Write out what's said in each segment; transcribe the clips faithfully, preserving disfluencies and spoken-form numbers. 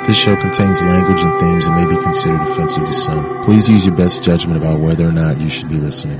This show contains language and themes that may be considered offensive to some. Please use your best judgment about whether or not you should be listening.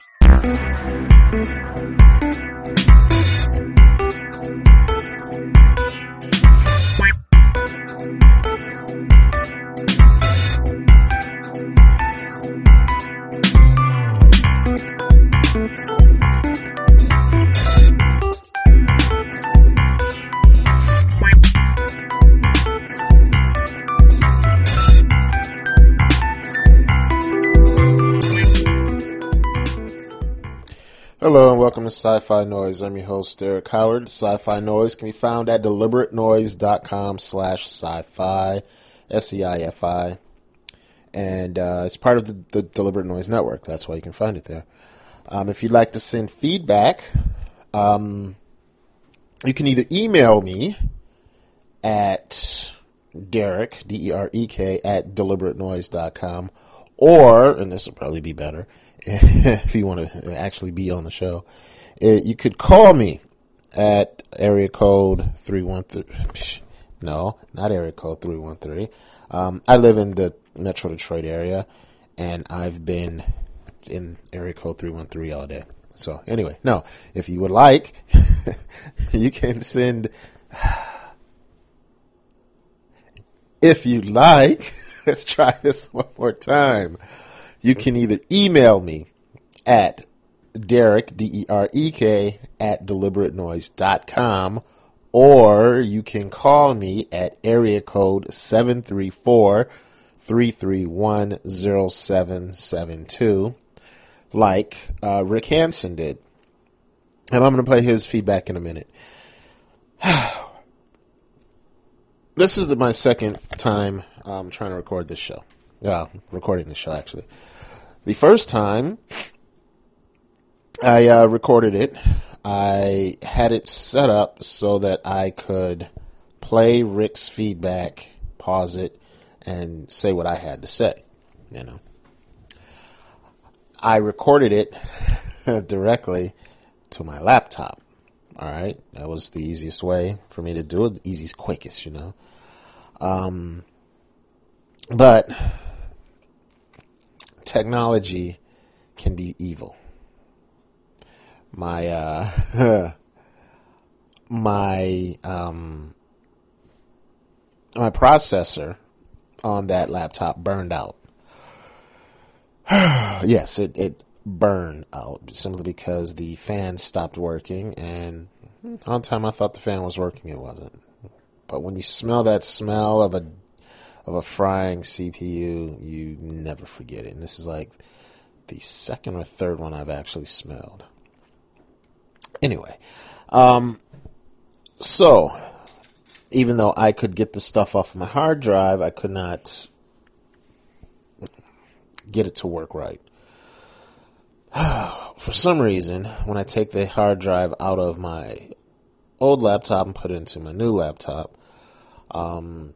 Hello and welcome to Sci-Fi Noise. I'm your host, Derek Howard. Sci-Fi Noise can be found at deliberate noise dot com slash sci-fi, S E I F I. And uh, it's part of the, the Deliberate Noise Network. That's why you can find it there. Um, if you'd like to send feedback, um, you can either email me at Derek, D E R E K, at deliberate noise dot com, or, and this will probably be better, if you want to actually be on the show, it, you could call me at area code three one three. No, not area code three one three. Um, I live in the Metro Detroit area, and I've been in area code three one three all day. So anyway, no, if you would like, you can send. If you'd like, let's try this one more time. You can either email me at Derek, D E R E K, at deliberate noise dot com, or you can call me at area code seven three four, three three one, zero seven seven two, like uh, Rick Hansen did. And I'm going to play his feedback in a minute. This is my second time um, trying to record this show. Yeah, recording the show, actually. The first time I uh, recorded it, I had it set up so that I could play Rick's feedback, pause it, and say what I had to say, you know. I recorded it directly to my laptop, all right? That was the easiest way for me to do it, the easiest, quickest, you know. Um, but technology can be evil. My uh, my um, my processor on that laptop burned out. Yes, it, it burned out simply because the fan stopped working, and on time I thought the fan was working, it wasn't. But when you smell that smell of a of a frying C P U, you never forget it. And this is like the second or third one I've actually smelled. Anyway, um, so even though I could get the stuff off my hard drive, I could not get it to work right. For some reason, when I take the hard drive out of my old laptop and put it into my new laptop, um,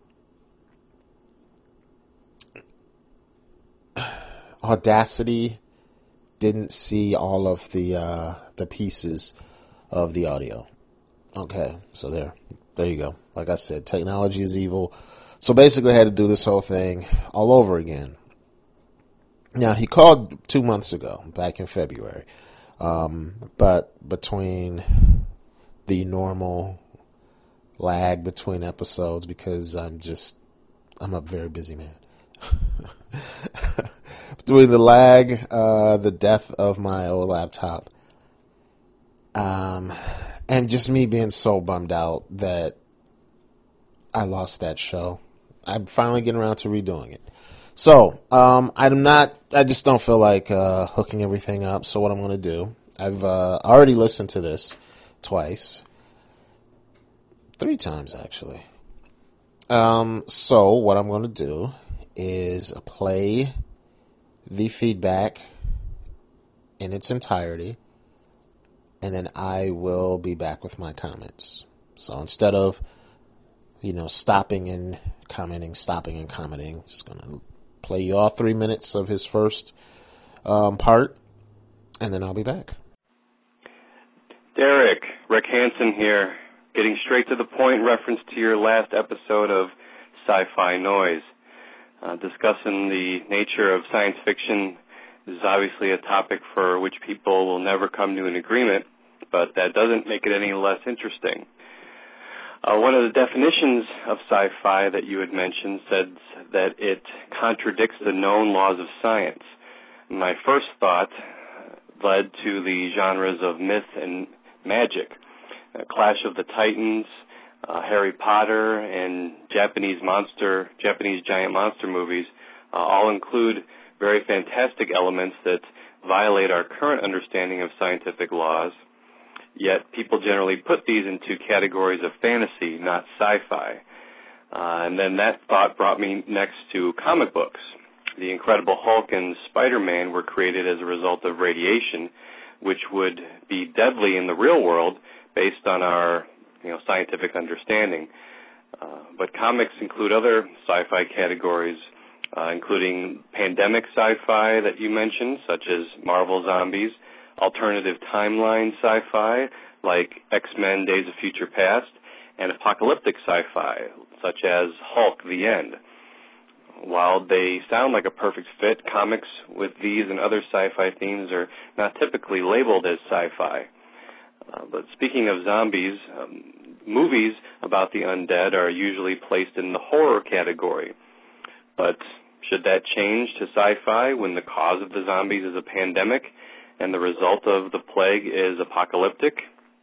Audacity didn't see all of the uh, the pieces of the audio. Okay, so there, there you go. Like I said, technology is evil. So basically, I had to do this whole thing all over again. Now, he called two months ago, back in February. Um, but between the normal lag between episodes, because I'm just, I'm a very busy man. Between the lag, uh, the death of my old laptop, um, and just me being so bummed out that I lost that show, I'm finally getting around to redoing it. So, um, I'm not, I just don't feel like uh, hooking everything up. So what I'm going to do, I've uh, already listened to this twice. Three times, actually. Um, so what I'm going to do is play the feedback in its entirety, and then I will be back with my comments. So instead of, you know, stopping and commenting, stopping and commenting, just going to play you all three minutes of his first um, part, and then I'll be back. Derek, Rick Hansen here, getting straight to the point in reference to your last episode of Sci-Fi Noise. Uh, discussing the nature of science fiction is obviously a topic for which people will never come to an agreement, but that doesn't make it any less interesting. Uh, one of the definitions of sci-fi that you had mentioned said that it contradicts the known laws of science. My first thought led to the genres of myth and magic. Uh, Clash of the Titans, uh, Harry Potter, and Japanese monster, Japanese giant monster movies uh, all include very fantastic elements that violate our current understanding of scientific laws, yet people generally put these into categories of fantasy, not sci-fi. Uh, and then that thought brought me next to comic books. The Incredible Hulk and Spider-Man were created as a result of radiation, which would be deadly in the real world based on our you know, scientific understanding. Uh, but comics include other sci-fi categories, uh, including pandemic sci-fi that you mentioned, such as Marvel Zombies, alternative timeline sci-fi, like X-Men Days of Future Past, and apocalyptic sci-fi, such as Hulk: The End. While they sound like a perfect fit, comics with these and other sci-fi themes are not typically labeled as sci-fi. Uh, but speaking of zombies, um, movies about the undead are usually placed in the horror category. But should that change to sci-fi when the cause of the zombies is a pandemic and the result of the plague is apocalyptic?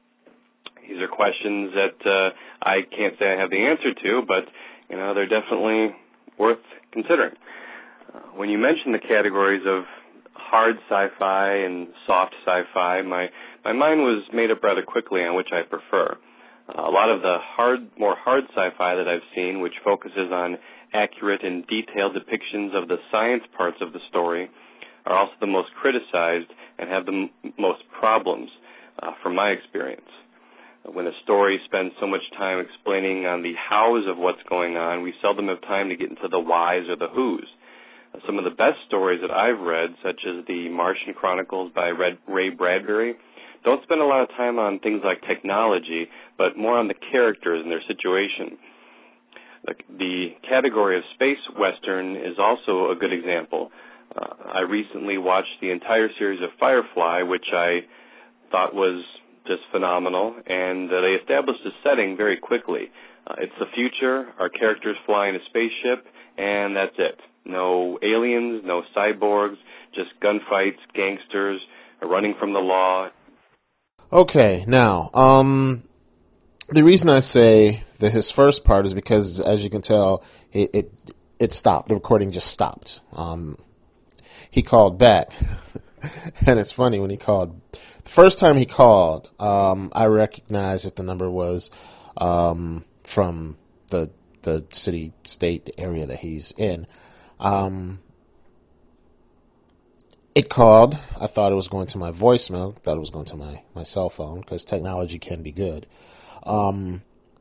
These are questions that uh, I can't say I have the answer to, but you know they're definitely worth considering. Uh, when you mention the categories of hard sci-fi and soft sci-fi, my, my mind was made up rather quickly on which I prefer. Uh, a lot of the hard, more hard sci-fi that I've seen, which focuses on accurate and detailed depictions of the science parts of the story, are also the most criticized and have the m- most problems, uh, from my experience. When a story spends so much time explaining on the hows of what's going on, we seldom have time to get into the whys or the whos. Some of the best stories that I've read, such as the Martian Chronicles by Red, Ray Bradbury, don't spend a lot of time on things like technology, but more on the characters and their situation. The, the category of space western is also a good example. Uh, I recently watched the entire series of Firefly, which I thought was just phenomenal, and uh, they established a setting very quickly. Uh, it's the future, our characters fly in a spaceship, and that's it. No aliens, no cyborgs, just gunfights, gangsters, running from the law. Okay, now, um, the reason I say that his first part is because, as you can tell, it it, it stopped. The recording just stopped. Um, he called back, and it's funny when he called. The first time he called, um, I recognized that the number was um, from the the city, state area that he's in. Um, it called. I thought it was going to my voicemail. Thought it was going to my, my cell phone because technology can be good. Um,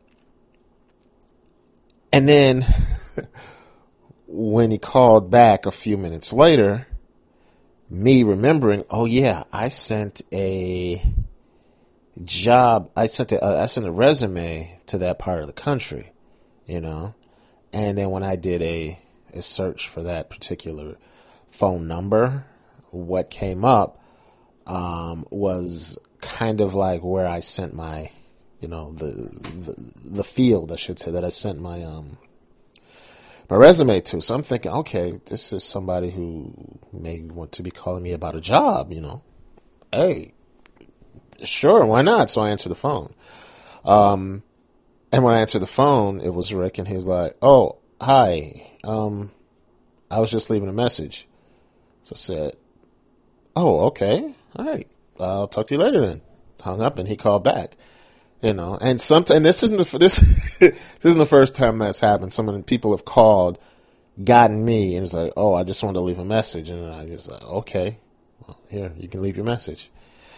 and then when he called back a few minutes later, me remembering, oh yeah, I sent a job. I sent a I sent a resume to that part of the country, you know. And then when I did a a search for that particular phone number, what came up um, was kind of like where I sent my, you know, the, the the field, I should say, that I sent my um my resume to. So I'm thinking, okay, this is somebody who may want to be calling me about a job, you know. Hey, sure, why not? So I answered the phone. Um, and when I answered the phone, it was Rick, and he was like, oh, hi. Um, I was just leaving a message. So I said, oh, okay. All right. I'll talk to you later then. Hung up, and he called back. You know, and some, and this isn't the this this isn't the first time that's happened. Some of the people have called, gotten me, and it's like, oh, I just wanted to leave a message, and I just like, okay, well, here you can leave your message.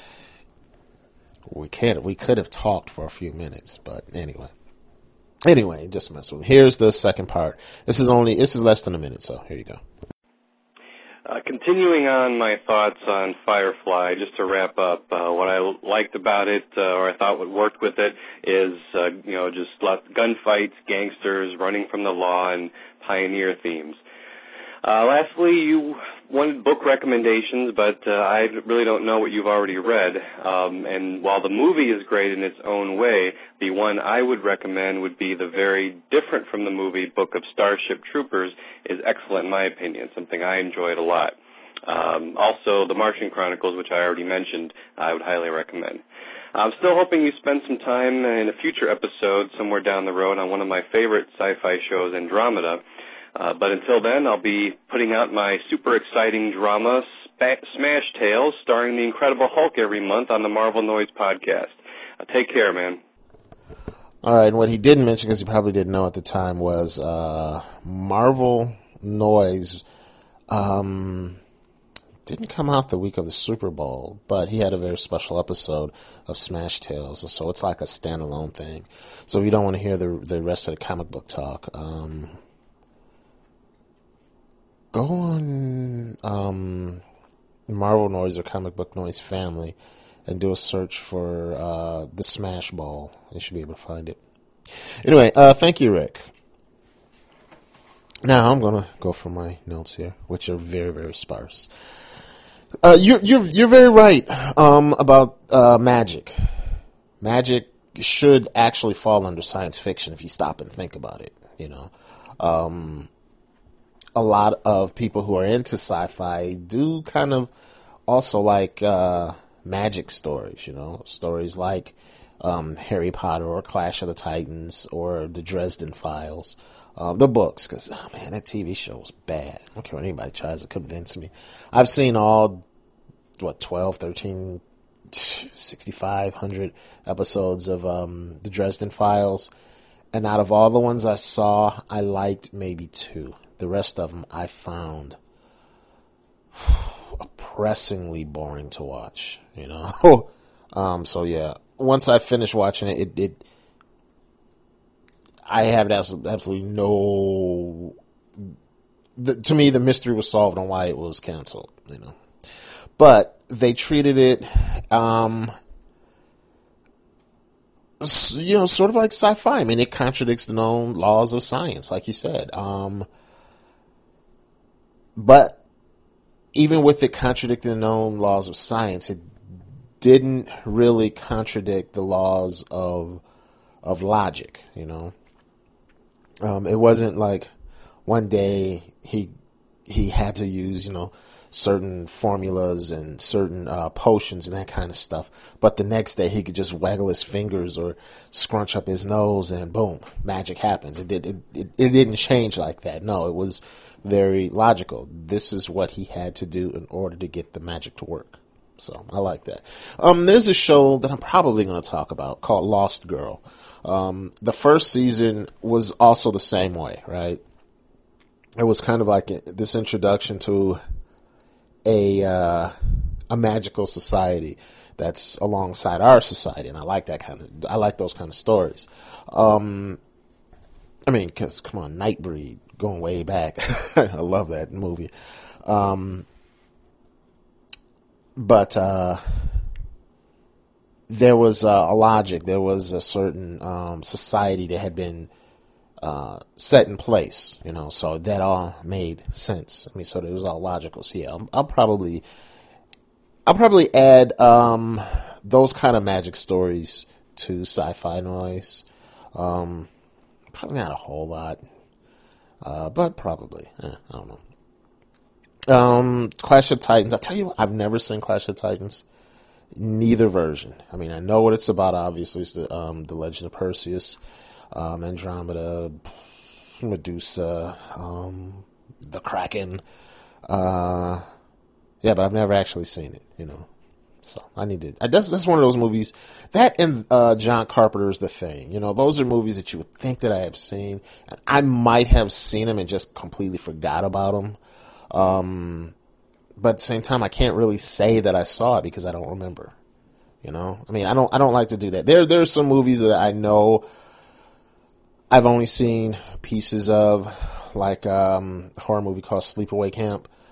We can't. We could have talked for a few minutes, but anyway. Anyway, just mess with me. Here's the second part. This is only this is less than a minute, so here you go. Uh, continuing on my thoughts on Firefly, just to wrap up, uh, what I liked about it, uh, or I thought what worked with it, is, uh, you know, just lots of gunfights, gangsters, running from the law, and pioneer themes. Uh, lastly, you wanted book recommendations, but uh, I really don't know what you've already read. Um, and while the movie is great in its own way, the one I would recommend would be the very different from the movie book of Starship Troopers is excellent in my opinion, something I enjoyed a lot. Um, also, The Martian Chronicles, which I already mentioned, I would highly recommend. I'm still hoping you spend some time in a future episode somewhere down the road on one of my favorite sci-fi shows, Andromeda. Uh, but until then, I'll be putting out my super exciting drama, Sp- Smash Tales, starring the Incredible Hulk every month on the Marvel Noise podcast. Uh, take care, man. All right, and what he didn't mention, because he probably didn't know at the time, was uh, Marvel Noise um, didn't come out the week of the Super Bowl, but he had a very special episode of Smash Tales, so it's like a standalone thing. So if you don't want to hear the the rest of the comic book talk, um, go on um, Marvel Noise or Comic Book Noise family and do a search for uh, the Smash Ball. You should be able to find it. Anyway, uh, thank you, Rick. Now I'm gonna go for my notes here, which are very, very sparse. Uh, you're you're you're very right um, about uh, magic. Magic should actually fall under science fiction if you stop and think about it. You know. Um, A lot of people who are into sci-fi do kind of also like uh, magic stories, you know, stories like um, Harry Potter or Clash of the Titans or the Dresden Files, uh, the books, because, oh man, that T V show was bad. I don't care what anybody tries to convince me. I've seen all, what, twelve, thirteen, sixty-five hundred episodes of um, the Dresden Files, and out of all the ones I saw, I liked maybe two. The rest of them I found oppressingly boring to watch, you know. um, so yeah, once I finished watching it, it, it I have absolutely no. The, to me, the mystery was solved on why it was canceled, you know. But they treated it, um, you know, sort of like sci-fi. I mean, it contradicts the known laws of science, like you said. Um, But even with it contradicting the known laws of science, it didn't really contradict the laws of of logic, you know. Um, it wasn't like one day he he had to use, you know, certain formulas and certain uh, potions and that kind of stuff, but the next day he could just waggle his fingers or scrunch up his nose and boom, magic happens. It did it, it, it didn't change like that. No, it was very logical. This is what he had to do in order to get the magic to work. So I like that. Um, there's a show that I'm probably going to talk about called Lost Girl. Um, the first season was also the same way, right? It was kind of like this introduction to a uh, a magical society that's alongside our society, and I like that kind of. I like those kind of stories. Um, I mean, because come on, Nightbreed. Going way back. I love that movie. Um, but uh, there was uh, a logic. There was a certain um, society that had been uh, set in place, you know, so that all made sense. I mean, so it was all logical. So yeah, I'll, I'll probably, I'll probably add um, those kind of magic stories to Sci-Fi Noise. Um, probably not a whole lot. Uh, but probably. Eh, I don't know. Um, Clash of Titans. I tell you what, I've never seen Clash of Titans. Neither version. I mean, I know what it's about, obviously. It's the, um, the Legend of Perseus, um, Andromeda, Medusa, um, the Kraken. Uh, yeah, but I've never actually seen it, you know. So I need to. I, that's that's one of those movies. That and uh, John Carpenter's The Thing. You know, those are movies that you would think that I have seen, and I might have seen them and just completely forgot about them. Um, but at the same time, I can't really say that I saw it because I don't remember. You know, I mean, I don't. I don't like to do that. There, there are some movies that I know I've only seen pieces of, like um, a horror movie called Sleepaway Camp.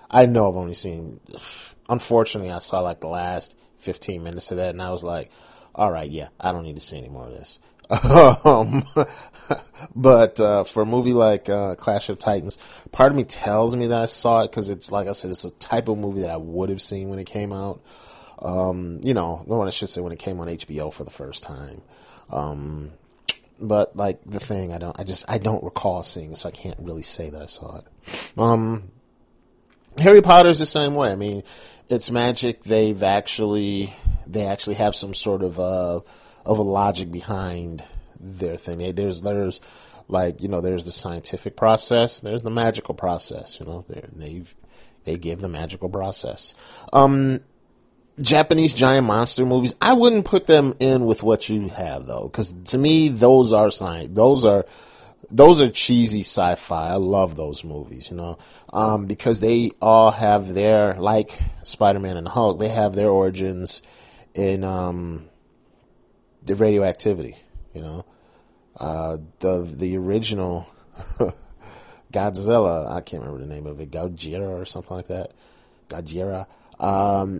I know I've only seen, unfortunately, I saw like the last fifteen minutes of that, and I was like, all right, yeah, I don't need to see any more of this. um, but uh, for a movie like uh, Clash of Titans, part of me tells me that I saw it because it's, like I said, it's a type of movie that I would have seen when it came out. Um, you know, no one I should say when it came on H B O for the first time. Um, but like the thing, I don't, I just, I don't recall seeing it, so I can't really say that I saw it. Um, Harry Potter's the same way. I mean, it's magic. They've actually, they actually have some sort of uh, of a logic behind their thing. They, there's, there's like, you know, there's the scientific process. There's the magical process. You know, they they give the magical process. Um. Japanese giant monster movies, I wouldn't put them in with what you have though, because to me those are science. Those are those are cheesy sci-fi. I love those movies, you know, um, because they all have their, like Spider-Man and the Hulk, they have their origins in um, the radioactivity. You know, uh, the the original Godzilla, I can't remember the name of it, Gojira or something like that, Gojira. Um,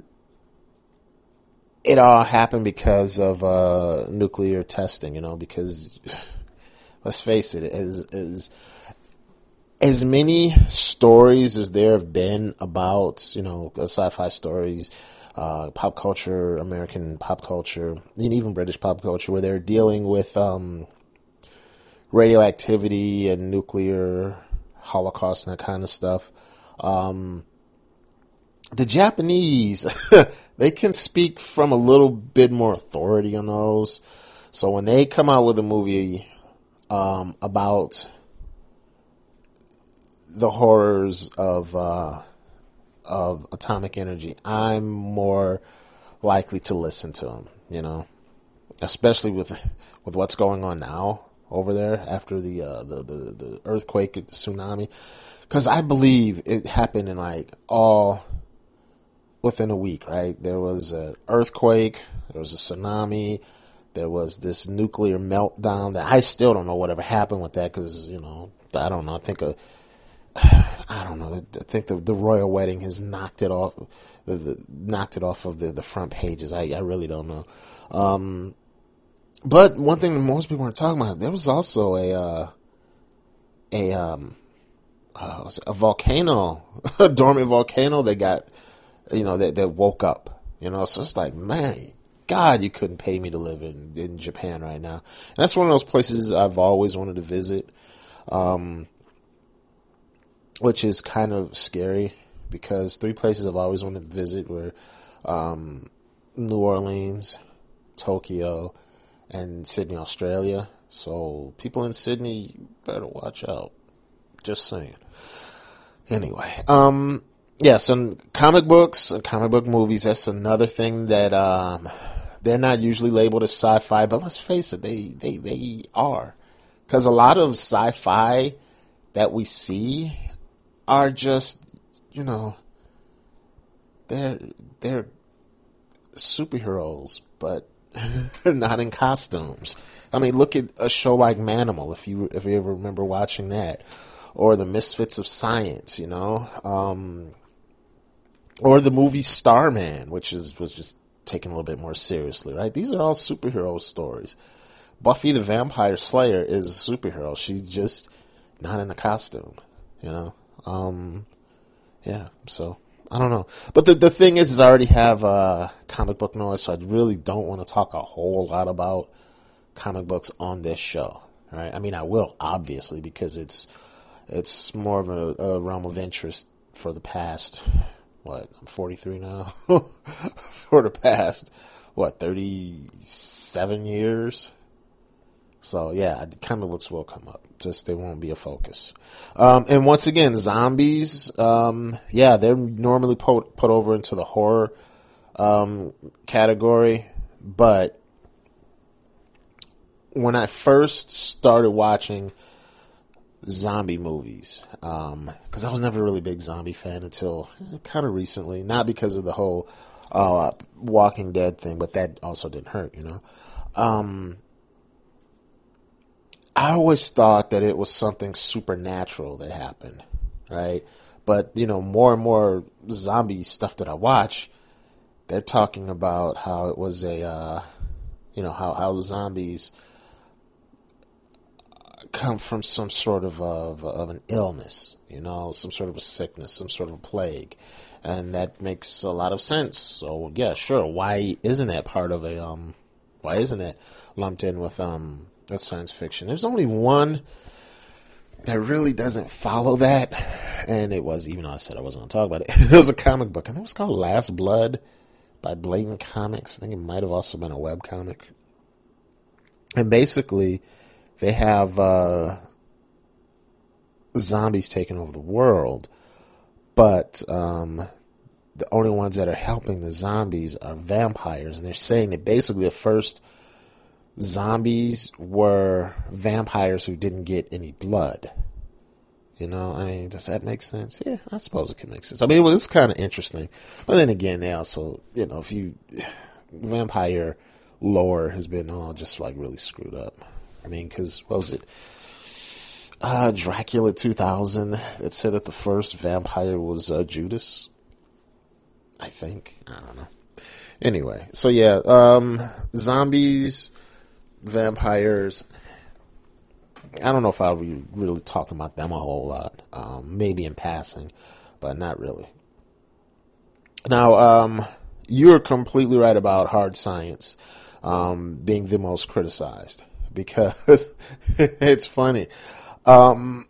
It all happened because of uh, nuclear testing, you know, because let's face it, as, as, as many stories as there have been about, you know, sci-fi stories, uh, pop culture, American pop culture, and even British pop culture, where they're dealing with um, radioactivity and nuclear holocaust and that kind of stuff. Um, the Japanese, they can speak from a little bit more authority on those. So when they come out with a movie um, about the horrors of uh, of atomic energy, I'm more likely to listen to them. You know, especially with with what's going on now over there after the uh, the, the the earthquake, the tsunami, because I believe it happened in like all. Within a week, right? There was an earthquake, there was a tsunami, there was this nuclear meltdown that I still don't know whatever happened with that because, you know, I don't know. I think, a, I don't know. I think the, the royal wedding has knocked it off, the, the, knocked it off of the, the front pages. I, I really don't know. Um, but one thing that most people aren't talking about, there was also a, uh, a, um, uh, a volcano, a dormant volcano that got, you know, that, that woke up, you know, so it's like, man, God, you couldn't pay me to live in, in Japan right now. And that's one of those places I've always wanted to visit, um, which is kind of scary because three places I've always wanted to visit were um, New Orleans, Tokyo, and Sydney, Australia. So people in Sydney better watch out. Just saying. Anyway, um... yeah, so comic books and comic book movies, that's another thing that um, they're not usually labeled as sci-fi, but let's face it, they, they, they are. Because a lot of sci-fi that we see are just, you know, they're, they're superheroes, but not in costumes. I mean, look at a show like Manimal, if you, if you ever remember watching that. Or the Misfits of Science, you know. Um... Or the movie Starman, which is was just taken a little bit more seriously, right? These are all superhero stories. Buffy the Vampire Slayer is a superhero. She's just not in a costume, you know? Um, yeah, so, I don't know. But the the thing is, is I already have uh, comic book noise, so I really don't want to talk a whole lot about comic books on this show, right? I mean, I will, obviously, because it's, it's more of a, a realm of interest for the past... What, I'm forty-three now? For the past, what, thirty-seven years? So, yeah, comic books will come up. Just they won't be a focus. Um, and once again, zombies, um, yeah, they're normally put, put over into the horror um, category. But when I first started watching zombie movies, um, because I was never a really big zombie fan until kind of recently. Not because of the whole uh, Walking Dead thing, but that also didn't hurt, you know. Um, I always thought that it was something supernatural that happened, right? But, you know, more and more zombie stuff that I watch, they're talking about how it was a, uh, you know, how, how the zombies come from some sort of, of of an illness, you know, some sort of a sickness, some sort of a plague. And that makes a lot of sense. So, yeah, sure. Why isn't that part of a, um, why isn't it lumped in with, um, with science fiction? There's only one that really doesn't follow that. And it was, even though I said I wasn't going to talk about it, it was a comic book. And it was called Last Blood by Blatant Comics. I think it might have also been a web comic. And basically, they have uh, zombies taking over the world, but um, the only ones that are helping the zombies are vampires. And they're saying that basically the first zombies were vampires who didn't get any blood. You know, I mean, does that make sense? Yeah, I suppose it can make sense. I mean, it was kind of interesting. But then again, they also, you know, if you, vampire lore has been all just like really screwed up. I mean, because, what was it? Uh, Dracula two thousand. It said that the first vampire was uh, Judas. I think. I don't know. Anyway, so yeah, um, zombies, vampires. I don't know if I'll be really talking about them a whole lot. Um, maybe in passing, but not really. Now, um, you're completely right about hard science um, being the most criticized. Because it's funny. Um,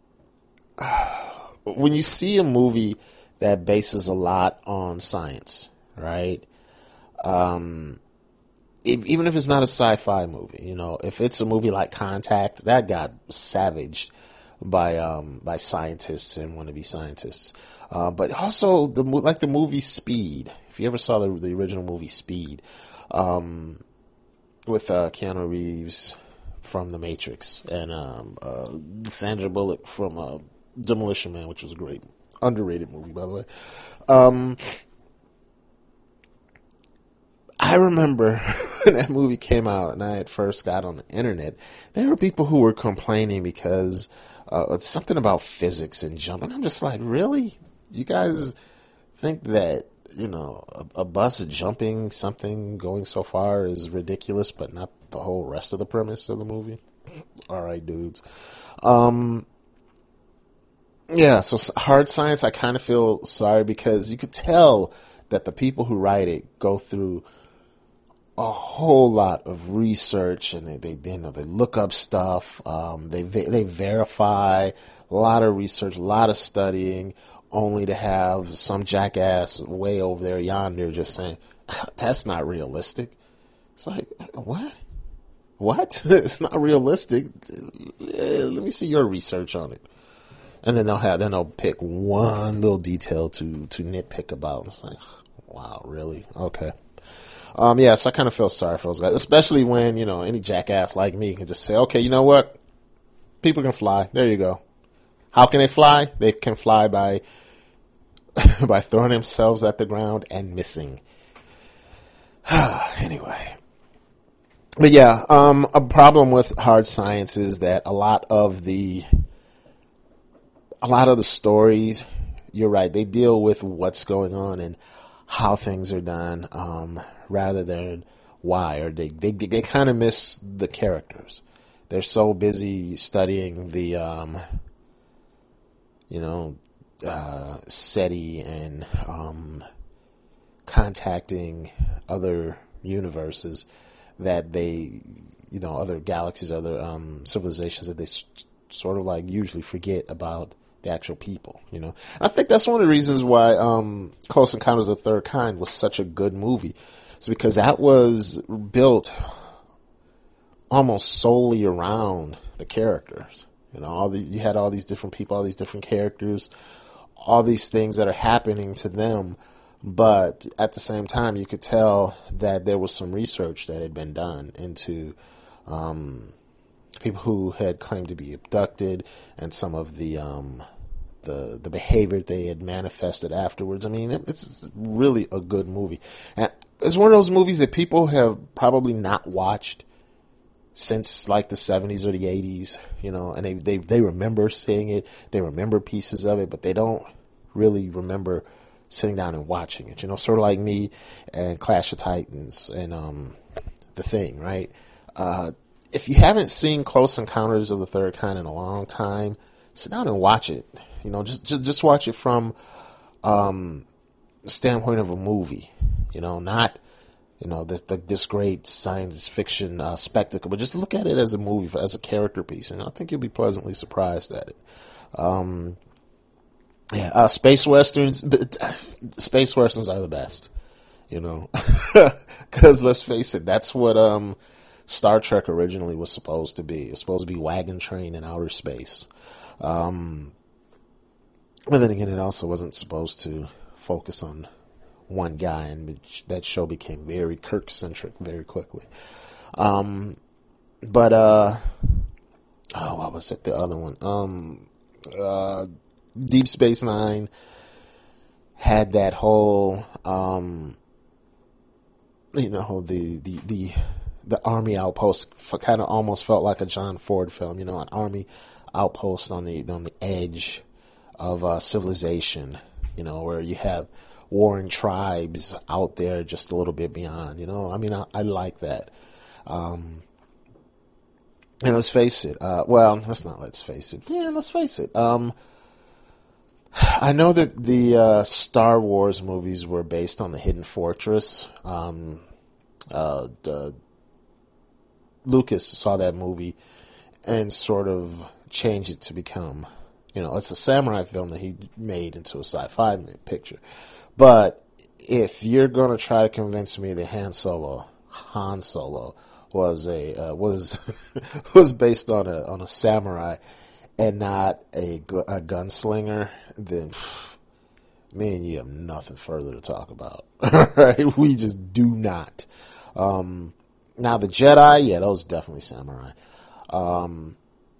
when you see a movie that bases a lot on science, right? Um, if, even if it's not a sci-fi movie, you know, if it's a movie like Contact, that got savaged by um, by scientists and wannabe scientists. Uh, but also the like the movie Speed. If you ever saw the, the original movie Speed, um, with uh, Keanu Reeves from The Matrix and um, uh, Sandra Bullock from uh, Demolition Man, which was a great, underrated movie, by the way. Um, I remember when that movie came out and I had first got on the internet, there were people who were complaining because uh, it's something about physics and jumping. I'm just like, really? You guys think that, you know, a, a bus jumping something going so far is ridiculous, but not the whole rest of the premise of the movie? All right, dudes. Um, yeah, so hard science, I kind of feel sorry because you could tell that the people who write it go through a whole lot of research, and they they, you know, they look up stuff. Um, they they verify a lot of research, a lot of studying, only to have some jackass way over there yonder just saying, that's not realistic. It's like, what? What? It's not realistic. Let me see your research on it. And then they'll have, then they'll pick one little detail to, to nitpick about. It's like, wow, really? Okay. Um, yeah, so I kind of feel sorry for those guys, especially when, you know, any jackass like me can just say, okay, you know what? People can fly. There you go. How can they fly? They can fly by by throwing themselves at the ground and missing. Anyway. But yeah, um, a problem with hard science is that a lot of the a lot of the stories, you're right, they deal with what's going on and how things are done, um, rather than why, or they they they kind of miss the characters. They're so busy studying the um, you know, uh, SETI and um, contacting other universes that they, you know, other galaxies, other um, civilizations that they s- sort of like usually forget about the actual people, you know. And I think that's one of the reasons why um, Close Encounters of the Third Kind was such a good movie. It's because that was built almost solely around the characters. You know, all the, you had all these different people, all these different characters, all these things that are happening to them. But at the same time, you could tell that there was some research that had been done into um, people who had claimed to be abducted and some of the um, the the behavior they had manifested afterwards. I mean, it's really a good movie. And it's one of those movies that people have probably not watched since like the seventies or the eighties, you know, and they, they, they remember seeing it, they remember pieces of it, but they don't really remember sitting down and watching it. You know, sort of like me and Clash of Titans and um, The Thing, right? Uh, if you haven't seen Close Encounters of the Third Kind in a long time, sit down and watch it. You know, just just, just watch it from um, the standpoint of a movie. You know, not you know this the, this great science fiction uh, spectacle, but just look at it as a movie, as a character piece, and I think you'll be pleasantly surprised at it. Um, yeah, uh, space westerns. Space westerns are the best. You know, because let's face it, that's what um, Star Trek originally was supposed to be. It was supposed to be wagon train in outer space. Um, but then again, it also wasn't supposed to focus on one guy, and that show became very Kirk-centric very quickly. Um, but, uh, oh, what was it? The other one. Um, uh, Deep Space Nine had that whole, um, you know, the, the, the, the army outpost kind of almost felt like a John Ford film, you know, an army outpost on the, on the edge of uh, civilization, you know, where you have warring tribes out there just a little bit beyond, you know. I mean, I, I like that. Um, and let's face it. Uh, well, let's not let's face it. Yeah, let's face it. Um, I know that the uh, Star Wars movies were based on the Hidden Fortress. Um, uh, the, Lucas saw that movie and sort of changed it to become, you know, it's a samurai film that he made into a sci-fi picture. But if you're going to try to convince me that Han Solo, Han Solo was a uh, was was based on a on a samurai and not a, a gunslinger, then pff, me and you have nothing further to talk about. Right? We just do not. Um, now the Jedi, yeah, those are definitely samurai. Um,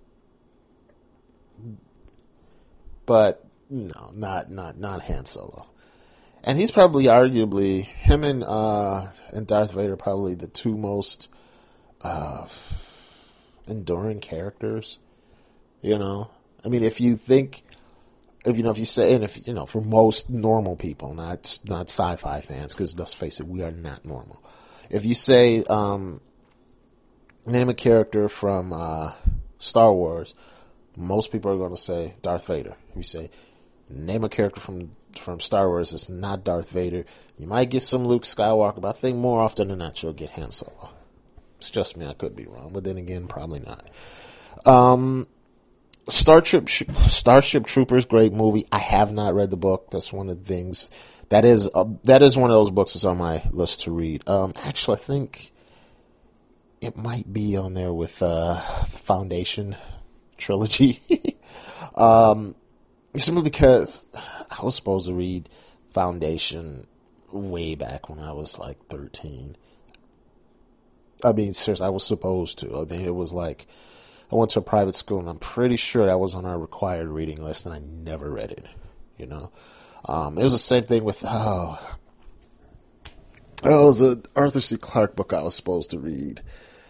but no, not not not Han Solo. And he's probably, arguably, him and uh, and Darth Vader are probably the two most uh, enduring characters. You know, I mean, if you think, if you know, if you say, and if you know, for most normal people, not not sci-fi fans, because let's face it, we are not normal. If you say, um, name a character from uh, Star Wars, most people are going to say Darth Vader. If you say, name a character from from Star Wars, it's not Darth Vader. You might get some Luke Skywalker, but I think more often than not you'll get Han Solo. It's just me, I could be wrong, but then again, probably not. Um, Starship Starship Troopers, great movie. I have not read the book. That's one of the things that is uh, that is one of those books that's on my list to read. Um, actually, I think it might be on there with uh, Foundation trilogy. um. Simply because I was supposed to read Foundation way back when I was like thirteen. I mean, seriously, I was supposed to. I think it was like, I went to a private school, and I'm pretty sure that was on our required reading list, and I never read it, you know. Um, it was the same thing with, oh, oh, it was an Arthur C. Clarke book I was supposed to read.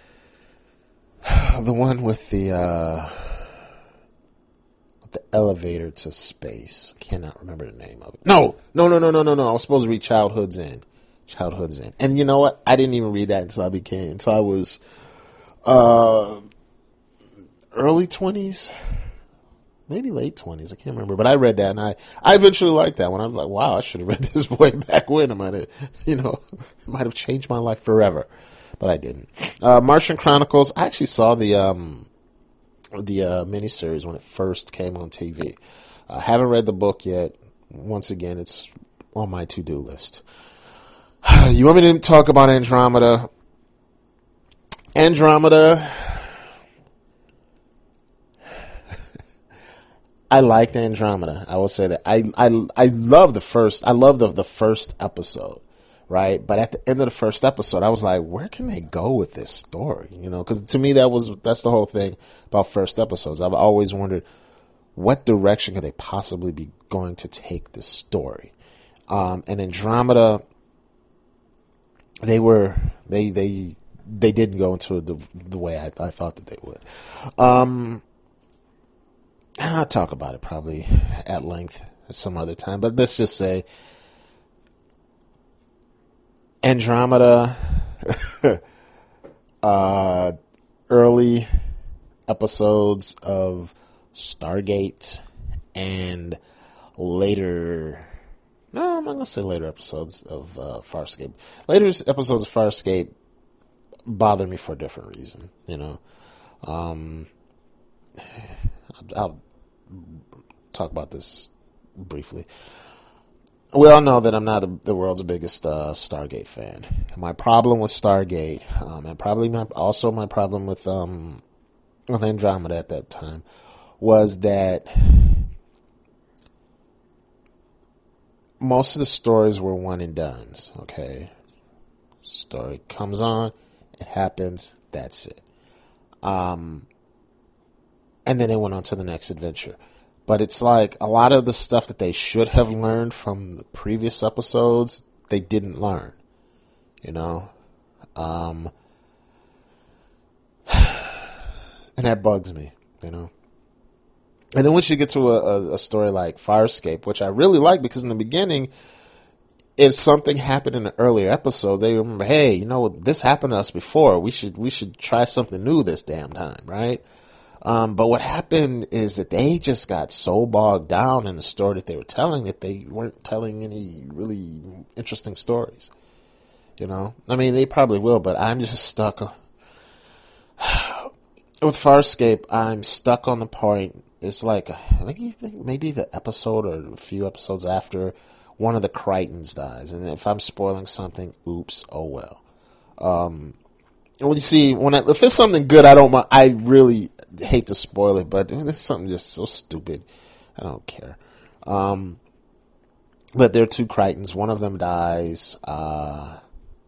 The one with the, uh... the elevator to space. I cannot remember the name of it. No, no, no, no, no, no, no. I was supposed to read Childhood's End. Childhood's End. And you know what? I didn't even read that until I became, until I was uh, early twenties, maybe late twenties. I can't remember. But I read that, and I, I eventually liked that one. I was like, wow, I should have read this way back when. It might have, you know, it might have changed my life forever. But I didn't. Uh, Martian Chronicles. I actually saw the, um, the uh, miniseries when it first came on T V. I haven't read the book yet. Once again, it's on my to-do list. You want me to talk about Andromeda? Andromeda. I liked Andromeda. I will say that. I I I love the first. I love the the first episode. Right, but at the end of the first episode, I was like, "Where can they go with this story?" You know, because to me, that was that's the whole thing about first episodes. I've always wondered what direction could they possibly be going to take this story. Um, and Andromeda, they were they they they didn't go into the the way I, I thought that they would. Um, I'll talk about it probably at length some other time. But let's just say Andromeda, uh, early episodes of Stargate, and later, no, I'm not going to say later episodes of uh, Farscape. Later episodes of Farscape bother me for a different reason, you know. Um, I'll, I'll talk about this briefly. We all know that I'm not a, the world's biggest uh, Stargate fan. My problem with Stargate, um, and probably my, also my problem with um, with Andromeda at that time, was that most of the stories were one and dones. Okay, story comes on, it happens, that's it. Um, and then they went on to the next adventure. But it's like a lot of the stuff that they should have learned from the previous episodes, they didn't learn. You know? Um, and that bugs me, you know? And then once you get to a, a story like Farscape, which I really like because in the beginning, if something happened in an earlier episode, they remember, hey, you know, this happened to us before. We should we should try something new this damn time, right? Um, but what happened is that they just got so bogged down in the story that they were telling that they weren't telling any really interesting stories. You know? I mean, they probably will, but I'm just stuck. On... With Farscape, I'm stuck on the point. It's like, I think maybe the episode or a few episodes after one of the Crichtons dies. And if I'm spoiling something, oops, oh well. Um, when you see, when I, if it's something good, I don't I really hate to spoil it, but it's something just so stupid. I don't care. Um, but there are two Crichtons. One of them dies. Uh,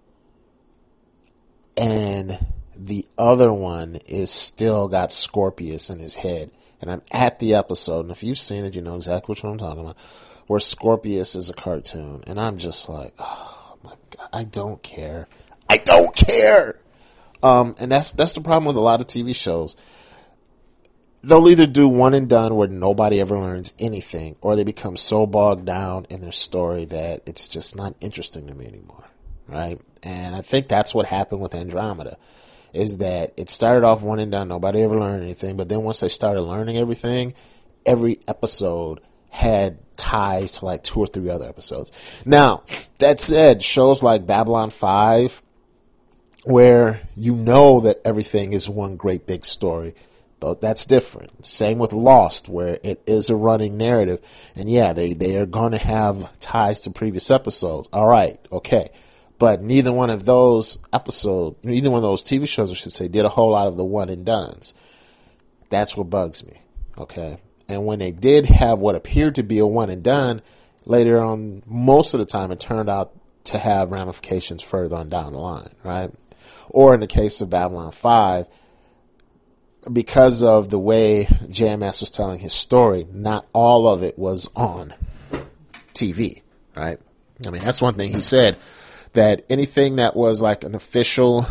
and the other one is still got Scorpius in his head. And I'm at the episode, and if you've seen it, you know exactly which one I'm talking about, where Scorpius is a cartoon. And I'm just like, oh my God, I don't care. I don't care! Um, and that's that's the problem with a lot of T V shows. They'll either do one and done where nobody ever learns anything, or they become so bogged down in their story that it's just not interesting to me anymore, right? And I think that's what happened with Andromeda, is that it started off one and done, nobody ever learned anything, but then once they started learning everything, every episode had ties to like two or three other episodes. Now, that said, shows like Babylon five, where you know that everything is one great big story, though that's different. Same with Lost, where it is a running narrative, and yeah, they, they are going to have ties to previous episodes. All right, okay. But neither one of those episodes, neither one of those T V shows, I should say, did a whole lot of the one and dones. That's what bugs me, okay? And when they did have what appeared to be a one and done, later on, most of the time, it turned out to have ramifications further on down the line, right? Or in the case of Babylon five, because of the way J M S was telling his story, not all of it was on T V, right? I mean, that's one thing he said, that anything that was like an official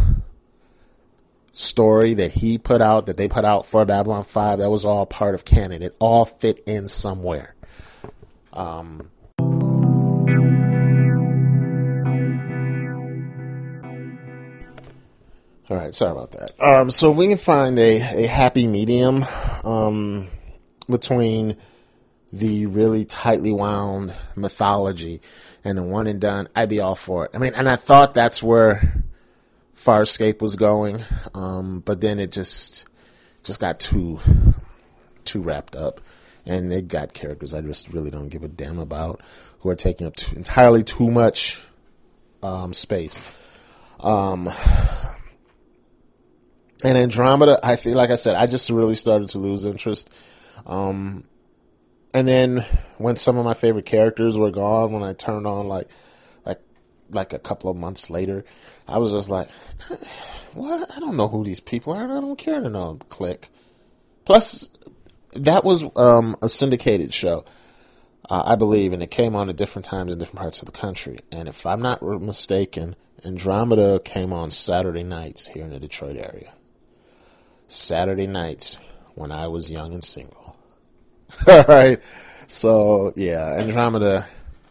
story that he put out, that they put out for Babylon five, that was all part of canon. It all fit in somewhere. Um, all right, sorry about that. Um, so if we can find a, a happy medium um, between the really tightly wound mythology and the one and done, I'd be all for it. I mean, and I thought that's where Farscape was going, um, but then it just just got too too wrapped up, and they got characters I just really don't give a damn about, who are taking up too, entirely too much um, space. Um, and Andromeda, I feel like I said, I just really started to lose interest. Um, and then when some of my favorite characters were gone, when I turned on like like like a couple of months later, I was just like, what? I don't know who these people are. I don't care to know. Click. Plus, that was um, a syndicated show, uh, I believe, and it came on at different times in different parts of the country. And if I'm not mistaken, Andromeda came on Saturday nights here in the Detroit area. Saturday nights when I was young and single. All right. So yeah, Andromeda.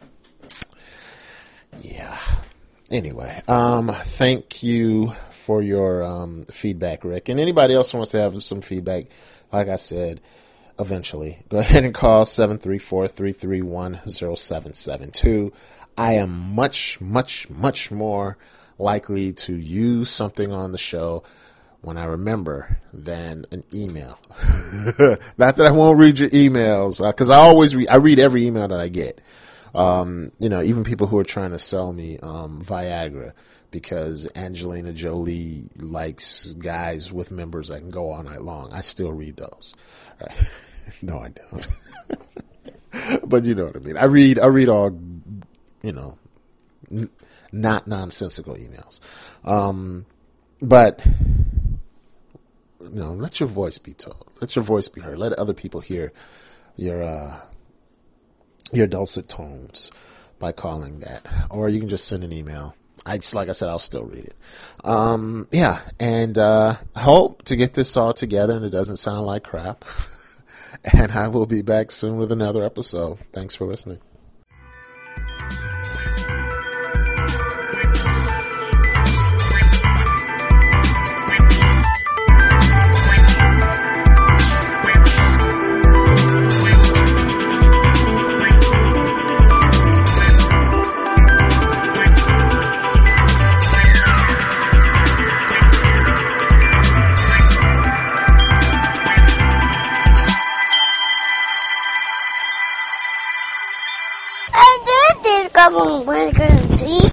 Yeah. Anyway, um, thank you for your um, feedback, Rick. And anybody else who wants to have some feedback, like I said, eventually, go ahead and call seven three four, three three one, zero seven seven two. I am much, much, much more likely to use something on the show when I remember than an email. Not that I won't read your emails, because uh, I always read, I read every email that I get. Um, you know, even people who are trying to sell me um, Viagra because Angelina Jolie likes guys with members that can go all night long. I still read those. Right? No, I don't. But you know what I mean. I read, I read all, you know, n- not nonsensical emails. Um, but you know, let your voice be told. Let your voice be heard. Let other people hear your uh, your dulcet tones by calling that, or you can just send an email. I just, like I said, I'll still read it. Um, yeah, and uh, hope to get this all together and it doesn't sound like crap. And I will be back soon with another episode. Thanks for listening. Como un buen